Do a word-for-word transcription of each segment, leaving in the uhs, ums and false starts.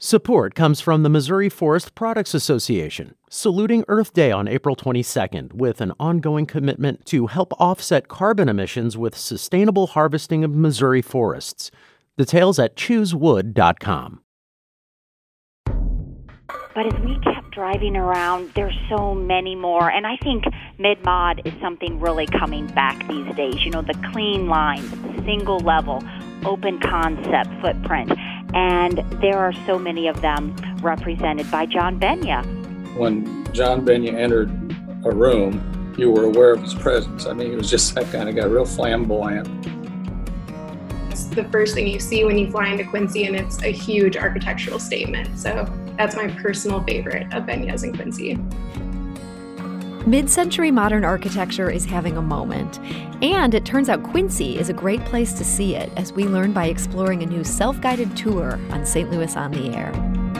Support comes from the Missouri Forest Products Association, saluting Earth Day on April twenty-second with an ongoing commitment to help offset carbon emissions with sustainable harvesting of Missouri forests. Details at choose wood dot com. But as we kept driving around, there's so many more. And I think mid-mod is something really coming back these days. You know, the clean lines, single level, open concept footprint. And there are so many of them represented by John Benya. When John Benya entered a room, you were aware of his presence. I mean, he was just that kind of guy, real flamboyant. It's the first thing you see when you fly into Quincy, and it's a huge architectural statement. So that's my personal favorite of Benya's in Quincy. Mid-century modern architecture is having a moment, and it turns out Quincy is a great place to see it, as we learn by exploring a new self-guided tour on Saint Louis on the Air.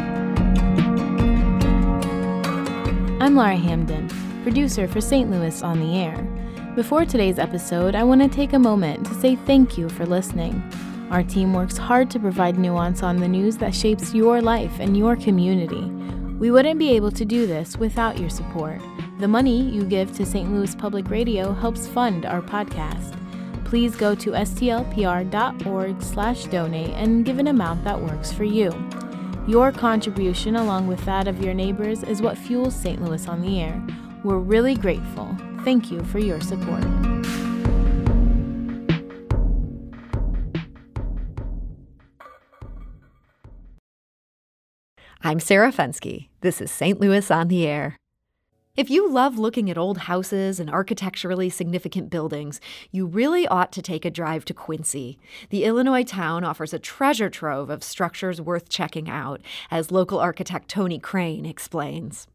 I'm Laura Hamden, producer for Saint Louis on the Air. Before today's episode, I want to take a moment to say thank you for listening. Our team works hard to provide nuance on the news that shapes your life and your community. We wouldn't be able to do this without your support. The money you give to Saint Louis Public Radio helps fund our podcast. Please go to s t l p r dot org slash donate and give an amount that works for you. Your contribution, along with that of your neighbors, is what fuels Saint Louis on the Air. We're really grateful. Thank you for your support. I'm Sarah Fenske. This is Saint Louis on the Air. If you love looking at old houses and architecturally significant buildings, you really ought to take a drive to Quincy. The Illinois town offers a treasure trove of structures worth checking out, as local architect Tony Crane explains.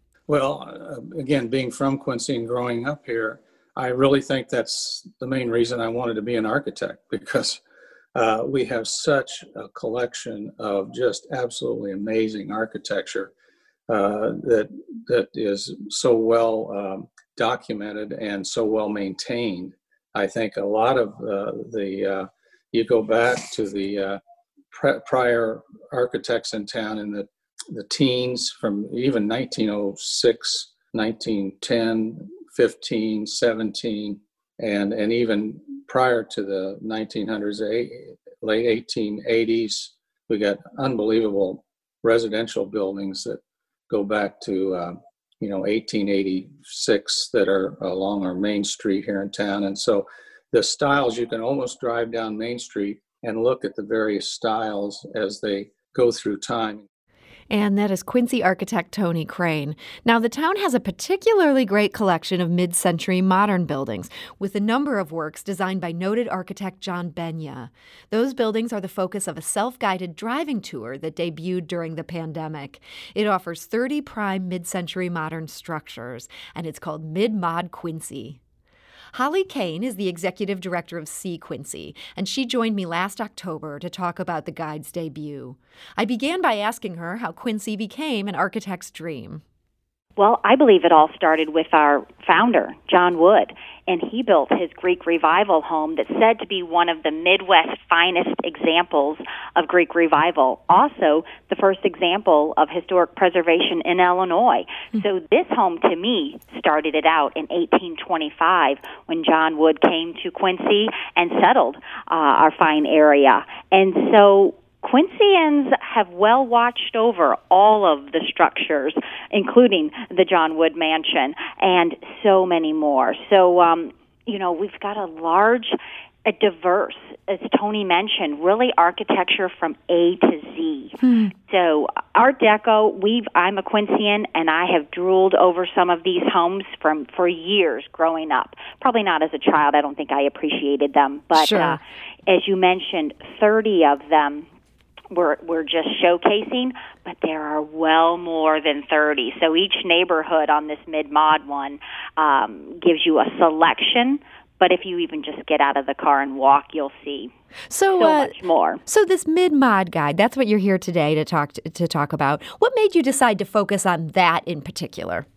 Well, uh, again, being from Quincy and growing up here, I really think that's the main reason I wanted to be an architect, because uh, we have such a collection of just absolutely amazing architecture uh, that that is so well um, documented and so well maintained. I think a lot of uh, the, uh, you go back to the uh, pre- prior architects in town in the, the teens, from even nineteen oh six, nineteen ten, fifteen, seventeen, and, and even prior to the nineteen hundreds, late eighteen eighties, we got unbelievable residential buildings that go back to, uh, you know, eighteen eighty-six that are along our Main Street here in town. And so the styles, you can almost drive down Main Street and look at the various styles as they go through time. And that is Quincy architect Tony Crane. Now, the town has a particularly great collection of mid-century modern buildings, with a number of works designed by noted architect John Benya. Those buildings are the focus of a self-guided driving tour that debuted during the pandemic. It offers thirty prime mid-century modern structures, and it's called Mid-Mod Quincy. Holly Kane is the executive director of See Quincy, and she joined me last October to talk about the guide's debut. I began by asking her how Quincy became an architect's dream. Well, I believe it all started with our founder, John Wood, and he built his Greek Revival home that's said to be one of the Midwest's finest examples of Greek Revival, also the first example of historic preservation in Illinois. Mm-hmm. So this home, to me, started it out in eighteen twenty-five when John Wood came to Quincy and settled uh, our fine area. And so Quincyans have well watched over all of the structures, including the John Wood Mansion, and so many more. So, um, you know, we've got a large, a diverse, as Tony mentioned, really architecture from A to Z. Hmm. So Art Deco, we've, I'm a Quincyan, and I have drooled over some of these homes from for years growing up. Probably not as a child. I don't think I appreciated them. But sure. uh, as you mentioned, thirty of them We're, we're just showcasing, but there are well more than thirty. So each neighborhood on this mid-mod one um, gives you a selection, but if you even just get out of the car and walk, you'll see so, so uh, much more. So this mid-mod guide, that's what you're here today to talk to, to talk about. What made you decide to focus on that in particular?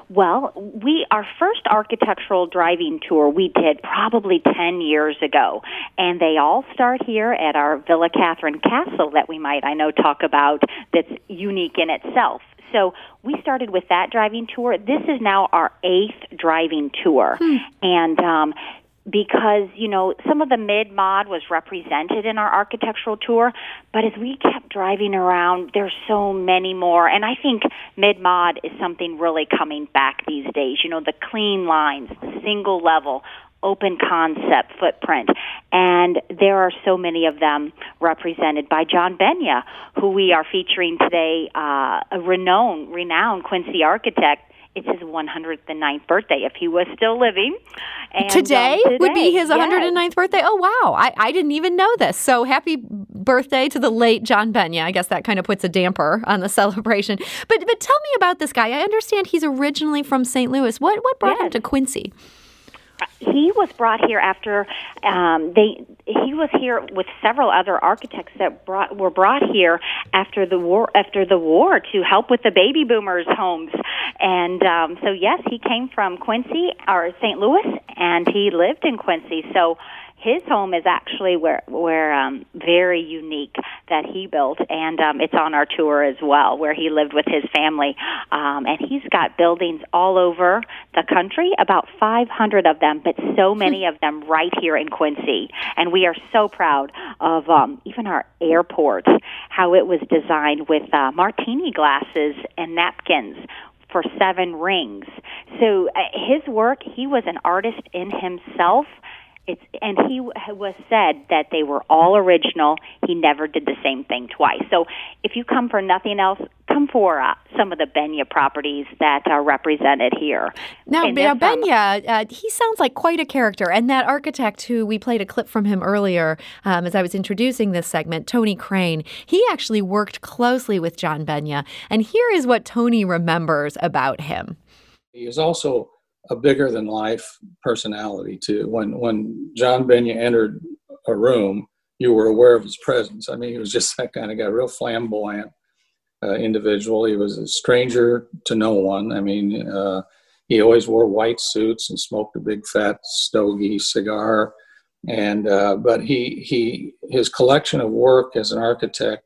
Well, we our first architectural driving tour we did probably ten years ago, and they all start here at our Villa Catherine Castle that we might, I know, talk about that's unique in itself. So we started with that driving tour. This is now our eighth driving tour, hmm. and um, because, you know, some of the mid-mod was represented in our architectural tour, but as we kept driving around, there's so many more, and I think mid-mod is something really coming back these days. You know, the clean lines, the single level, open concept footprint, and there are so many of them represented by John Benya, who we are featuring today, uh, a renowned, renowned Quincy architect. It's his one hundred ninth birthday, if he was still living. And, today, um, today would be his yes. one hundred ninth birthday? Oh, wow. I, I didn't even know this. So happy birthday to the late John Benya. I guess that kind of puts a damper on the celebration. But but tell me about this guy. I understand he's originally from Saint Louis. What, what brought yes. him to Quincy? He was brought here after um, they. He was here with several other architects that brought were brought here after the war. After the war, to help with the baby boomers' homes, and um, so yes, he came from Quincy or Saint Louis, and he lived in Quincy. So his home is actually where where um, very unique that he built, and um, it's on our tour as well, where he lived with his family. Um, and he's got buildings all over the country, about five hundred of them, but so many of them right here in Quincy. And we are so proud of um, even our airport, how it was designed with uh, martini glasses and napkins for seven rings. So uh, his work, he was an artist in himself. It's, and he was said that they were all original. He never did the same thing twice. So if you come for nothing else, come for uh, some of the Benya properties that are represented here. Now, now Benya, uh, he sounds like quite a character. And that architect who we played a clip from him earlier um, as I was introducing this segment, Tony Crane, he actually worked closely with John Benya. And here is what Tony remembers about him. He is also a bigger than life personality too. When when John Benya entered a room, you were aware of his presence. I mean, he was just that kind of guy, real flamboyant uh, individual. He was a stranger to no one. I mean, uh, he always wore white suits and smoked a big fat stogie cigar. And uh, but he he his collection of work as an architect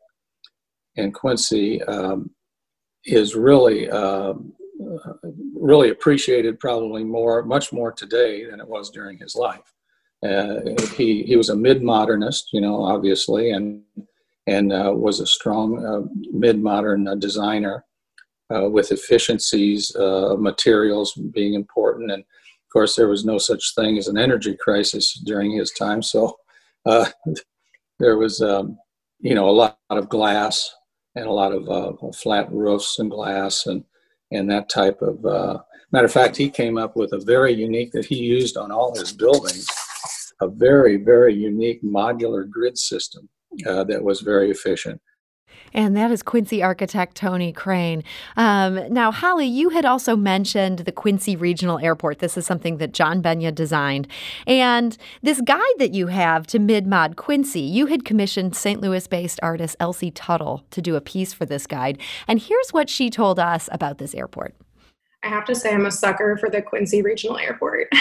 in Quincy um, is really. Uh, Uh, really appreciated probably more, much more today than it was during his life. Uh, he he was a mid-modernist, you know, obviously, and and uh, was a strong uh, mid-modern uh, designer uh, with efficiencies uh, of materials being important. And of course, there was no such thing as an energy crisis during his time, so uh, there was um, you know a lot of glass and a lot of uh, flat roofs and glass and. And that type of, uh, matter of fact, he came up with a very unique, that he used on all his buildings, a very, very unique modular grid system uh, that was very efficient. And that is Quincy architect Tony Crane. Um, now, Holly, you had also mentioned the Quincy Regional Airport. This is something that John Benya designed. And this guide that you have to Mid-Mod Quincy, you had commissioned Saint Louis-based artist Elsie Tuttle to do a piece for this guide. And here's what she told us about this airport. I have to say I'm a sucker for the Quincy Regional Airport.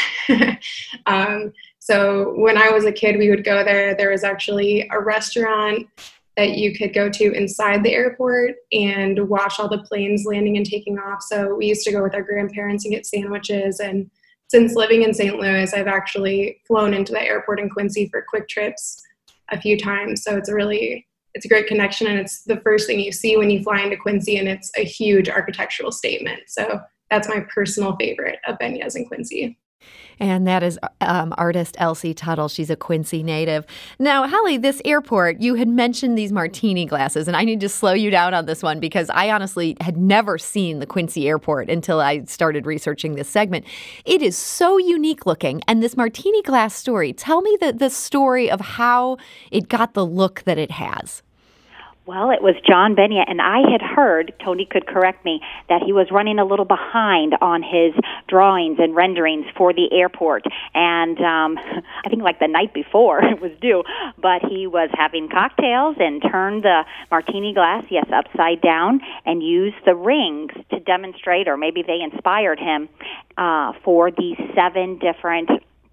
um, so when I was a kid, we would go there. There was actually a restaurant that you could go to inside the airport and watch all the planes landing and taking off. So we used to go with our grandparents and get sandwiches. And since living in Saint Louis, I've actually flown into the airport in Quincy for quick trips a few times. So it's a really, it's a great connection. And it's the first thing you see when you fly into Quincy, and it's a huge architectural statement. So that's my personal favorite of Benya's in Quincy. And that is um, artist Elsie Tuttle. She's a Quincy native. Now, Holly, this airport, you had mentioned these martini glasses, and I need to slow you down on this one because I honestly had never seen the Quincy airport until I started researching this segment. It is so unique looking. And this martini glass story, tell me the, the story of how it got the look that it has. Well, it was John Benya, and I had heard, Tony could correct me, that he was running a little behind on his drawings and renderings for the airport. And um, I think like the night before it was due, but he was having cocktails and turned the martini glass, yes, upside down, and used the rings to demonstrate, or maybe they inspired him, uh, for these seven different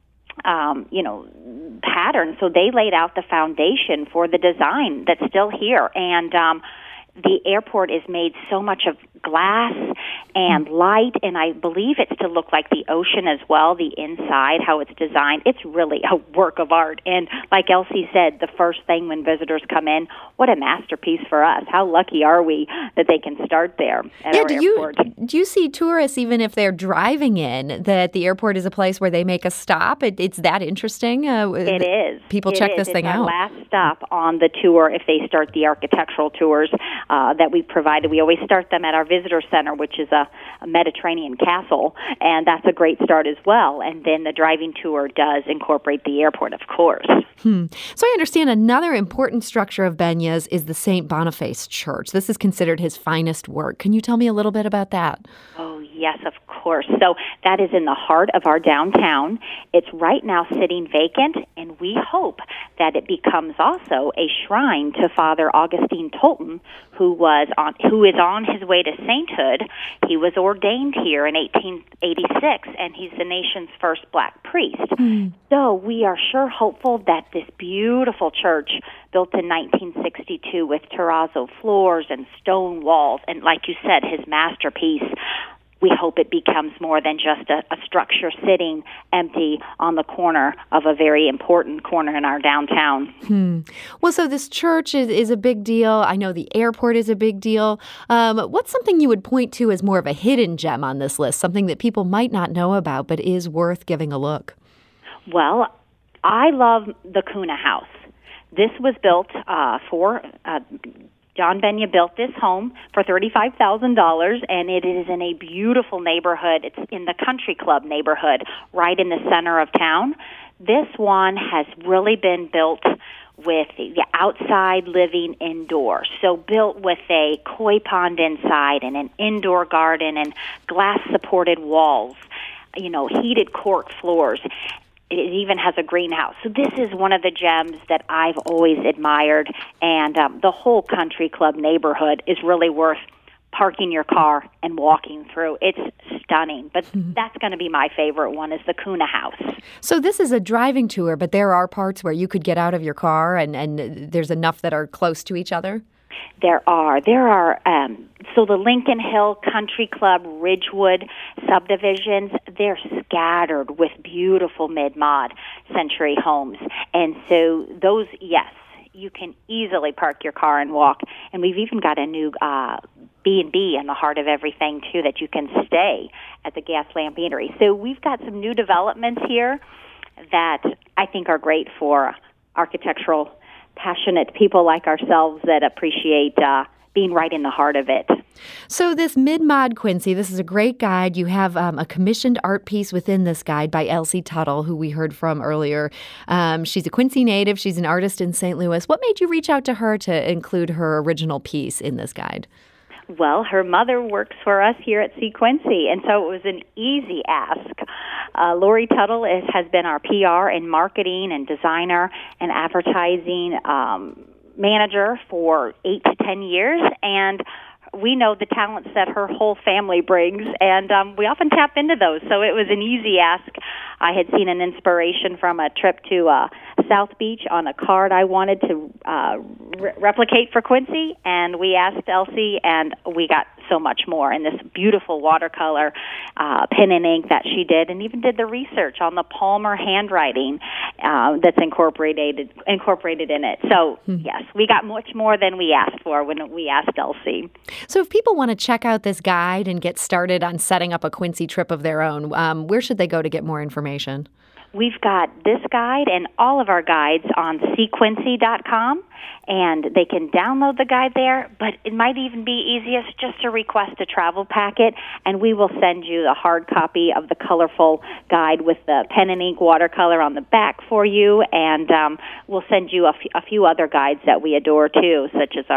Um, you know, pattern. So they laid out the foundation for the design that's still here. And um, the airport is made so much of glass and light, and I believe it's to look like the ocean as well, the inside, how it's designed. It's really a work of art. And like Elsie said, the first thing when visitors come in, what a masterpiece for us. How lucky are we that they can start there at yeah, our do airport. You, do you see tourists, even if they're driving in, that the airport is a place where they make a stop? It, it's that interesting? Uh, it is. People it check is. this it's thing our out. last stop on the tour if they start the architectural tours uh, that we provided. We always start them at our visitor center, which is a, a Mediterranean castle, and that's a great start as well. And then the driving tour does incorporate the airport, of course. Hmm. So I understand another important structure of Benya's is the Saint Boniface Church. This is considered his finest work. Can you tell me a little bit about that? Oh, yes, of course. So that is in the heart of our downtown. It's right now sitting vacant, and we hope that it becomes also a shrine to Father Augustine Tolton, who was on, who is on his way to sainthood. He was ordained here in eighteen eighty-six, and he's the nation's first black priest. Mm. So we are sure hopeful that this beautiful church, built in nineteen sixty-two with terrazzo floors and stone walls, and like you said, his masterpiece, we hope it becomes more than just a, a structure sitting empty on the corner of a very important corner in our downtown. Hmm. Well, so this church is, is a big deal. I know the airport is a big deal. Um, what's something you would point to as more of a hidden gem on this list, something that people might not know about but is worth giving a look? Well, I love the Kuna House. This was built uh, for... Uh, John Benya built this home for thirty-five thousand dollars, and it is in a beautiful neighborhood. It's in the Country Club neighborhood, right in the center of town. This one has really been built with the outside living indoor. So built with a koi pond inside and an indoor garden and glass-supported walls, you know, heated cork floors. It even has a greenhouse. So this is one of the gems that I've always admired, and um, the whole Country Club neighborhood is really worth parking your car and walking through. It's stunning, but mm-hmm. that's going to be my favorite one is the Kuna House. So this is a driving tour, but there are parts where you could get out of your car, and, and there's enough that are close to each other? There are. There are. Um, so the Lincoln Hill Country Club Ridgewood subdivisions, they're scattered with beautiful mid-mod century homes. And so those, yes, you can easily park your car and walk. And we've even got a new uh, B and B in the heart of everything, too, that you can stay at the Gaslamp Eatery. So we've got some new developments here that I think are great for architectural passionate people like ourselves that appreciate uh, being right in the heart of it. So this Mid-Mod Quincy, this is a great guide. You have um, a commissioned art piece within this guide by Elsie Tuttle, who we heard from earlier. Um, she's a Quincy native. She's an artist in Saint Louis. What made you reach out to her to include her original piece in this guide? Well, her mother works for us here at C. Quincy, and so it was an easy ask. Uh, Lori Tuttle is, has been our P R and marketing and designer and advertising um, manager for eight to ten years, and we know the talents that her whole family brings, and um, we often tap into those. So it was an easy ask. I had seen an inspiration from a trip to uh, South Beach on a card I wanted to uh, re- replicate for Quincy, and we asked Elsie, and we got so much more in this beautiful watercolor uh, pen and ink that she did, and even did the research on the Palmer handwriting uh, that's incorporated incorporated in it. So, hmm. yes, we got much more than we asked for when we asked Elsie. So if people want to check out this guide and get started on setting up a Quincy trip of their own, um, where should they go to get more information? We've got this guide and all of our guides on c quincy dot com, and they can download the guide there, but it might even be easiest just to request a travel packet, and we will send you the hard copy of the colorful guide with the pen and ink watercolor on the back for you, and um, we'll send you a, f- a few other guides that we adore, too, such as our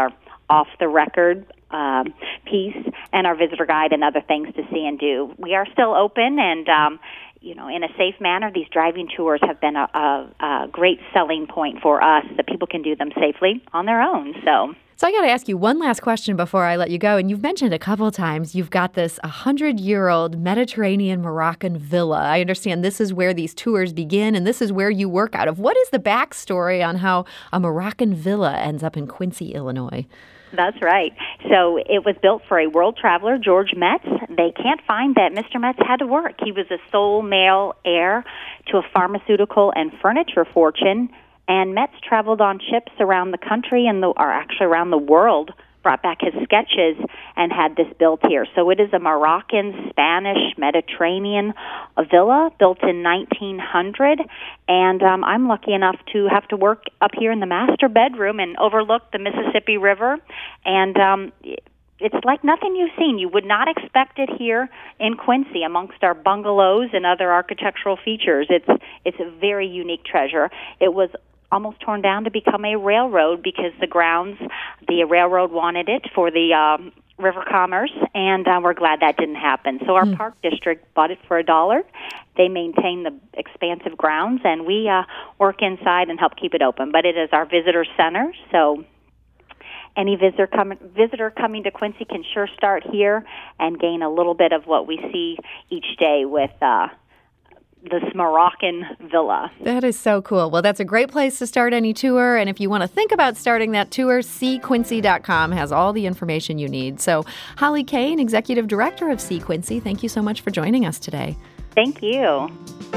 off-the-record um, piece, and our visitor guide and other things to see and do. We are still open, and um, you know, in a safe manner. These driving tours have been a, a, a great selling point for us, that people can do them safely on their own. So. So I got to ask you one last question before I let you go. And you've mentioned a couple of times you've got this one hundred year old Mediterranean Moroccan villa. I understand this is where these tours begin, and this is where you work out of. What is the backstory on how a Moroccan villa ends up in Quincy, Illinois? That's right. So it was built for a world traveler, George Metz. They can't find that Mister Metz had to work. He was the sole male heir to a pharmaceutical and furniture fortune. And Metz traveled on ships around the country, and the, or actually around the world, brought back his sketches and had this built here. So it is a Moroccan, Spanish, Mediterranean villa built in nineteen hundred. And um, I'm lucky enough to have to work up here in the master bedroom and overlook the Mississippi River. And um, it's like nothing you've seen. You would not expect it here in Quincy amongst our bungalows and other architectural features. It's it's a very unique treasure. It was almost torn down to become a railroad because the grounds, the railroad wanted it for the um, river commerce, and uh, we're glad that didn't happen. So our mm. park district bought it for a dollar. They maintain the expansive grounds, and we uh, work inside and help keep it open. But it is our visitor center, so any visitor, com- visitor coming to Quincy can sure start here and gain a little bit of what we see each day with uh, this Moroccan villa. That is so cool. Well, that's a great place to start any tour. And if you want to think about starting that tour, see quincy dot com has all the information you need. So Holly Kane, Executive Director of See Quincy, thank you so much for joining us today. Thank you.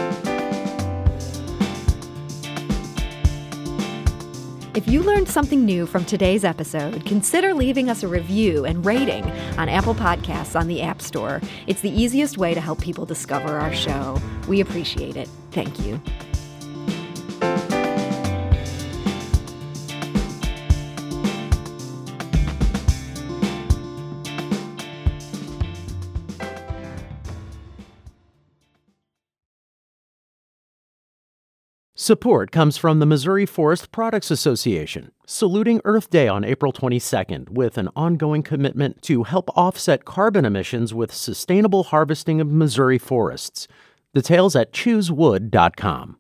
If you learned something new from today's episode, consider leaving us a review and rating on Apple Podcasts on the App Store. It's the easiest way to help people discover our show. We appreciate it. Thank you. Support comes from the Missouri Forest Products Association, saluting Earth Day on April twenty-second with an ongoing commitment to help offset carbon emissions with sustainable harvesting of Missouri forests. Details at choose wood dot com.